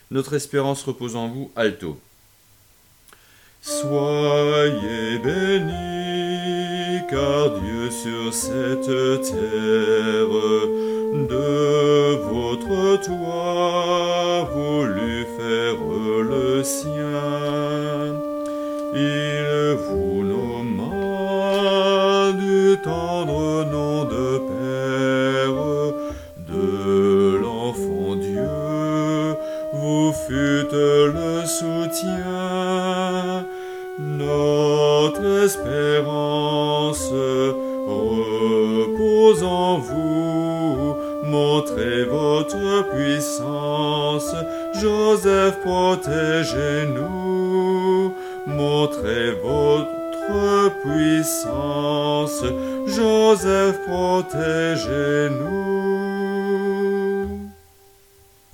Notre espérance repose en vous, alto. Soyez bénis, car Dieu sur cette terre, de votre toit, voulut faire le sien. Il vous nomma du tendre nom de Père, de l'enfant Dieu, vous fûtes le soutien. Notre espérance repose en vous, montrez votre puissance. Joseph, protégez-nous, montrez votre puissance. Joseph, protégez-nous.